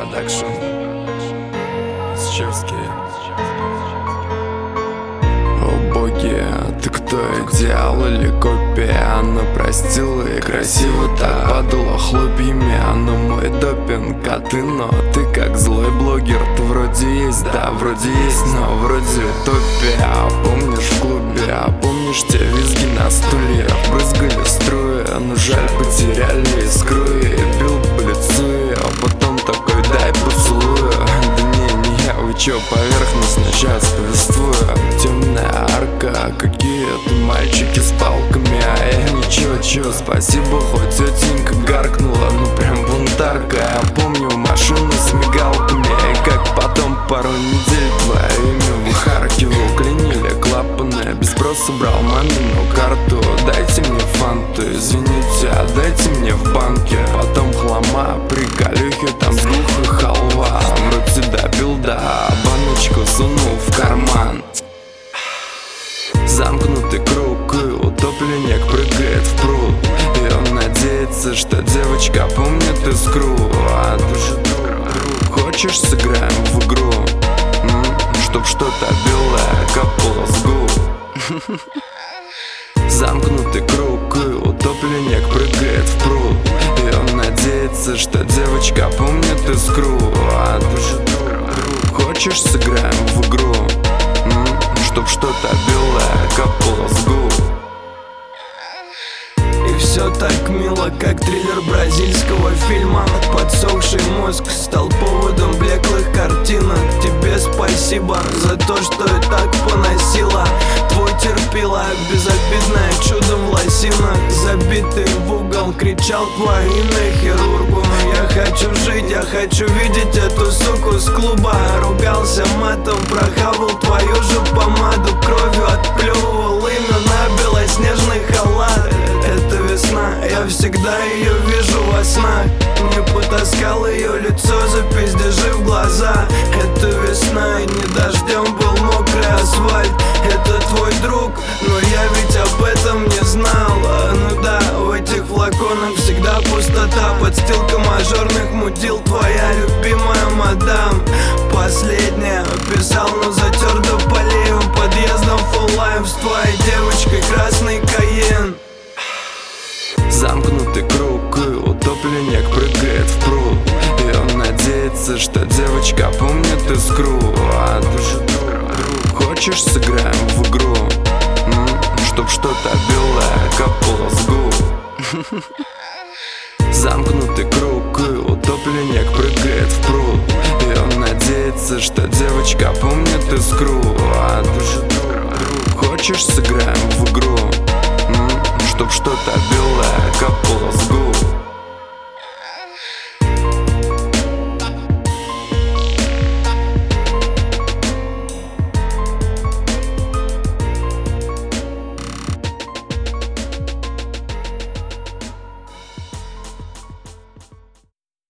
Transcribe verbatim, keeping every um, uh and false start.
Продакшн Исчевский. О боги, ты кто, идеал или копия? Она простила и красиво так подула хлопьями. Но мой допинг, а ты, но ты как злой блогер. Ты вроде есть, да, вроде есть, но вроде утопия. Помнишь в клубе, а помнишь те визги на стульях? Брызгали струи, но жаль потеряли искру. И бил по лицу, а потом такой дай поцелую. Да не, не я, вы чё, поверхностно сейчас повествую. Темная арка, какие-то мальчики с палками. А я ничего, чё, спасибо, хоть тетенька гаркнула. Ну прям бунтарка. Я помню машину с мигалками. И как потом пару недель твое имя выхаркивал. Клинили клапаны, без спроса брал мамину карту. Дайте мне фанту, извините, отдайте мне в банке. Потом хлама, приколюхи, там с глухой халва. В рот допил, да, баночку сунул в карман. Замкнутый круг, и утопленник прыгает в пруд. И он надеется, что девочка помнит искру. А ты же друг, друг, хочешь сыграем в игру? М? Чтоб что-то белое капало с губ. Замкнутый круг, и утопленник прыгает в пруд. И он надеется, что девочка помнит искру. А ты же друг, друг, хочешь сыграем в игру? М? Чтоб что-то белое капало с губ. И все так мило, как триллер бразильского фильма. Подсохший мозг стал поводом блеклых картинок. Тебе спасибо за то, что и так поносила. Твой терпила, безобидное чудо в лосинах. Забитый в угол, кричал твое имя хирургу. Я хочу жить, я хочу видеть эту суку с клуба. Ругался матом, прохавал твою же помаду. Кровью отплевывал имя на белоснежный халат. Это весна, я всегда ее вижу во снах. Не потаскал ее лицо за пиздежи в глаза. Это весна, и не дождем был мокрый асфальт. Это твой друг, но я ведь об этом не знал. Ну да, в этих флаконах всегда пустота. Подстилка мажорных мудил, твоя любимая мадам. Последняя писал, но затер до полей. Подъездом full life с твоей девочкой красный Каен. Замкнутый круг, и утопленник прыгает в пруд. И он надеется, что девочка помнит искру. А ты же друг, друг, хочешь сыграем в игру? М? Чтоб что-то белое капало с губ. Замкнутый круг, и утопленник прыгает в пруд. И он надеется, что девочка помнит искру. А ты же друг, друг, хочешь сыграем в игру? М? Чтоб что-то белое капало с губ.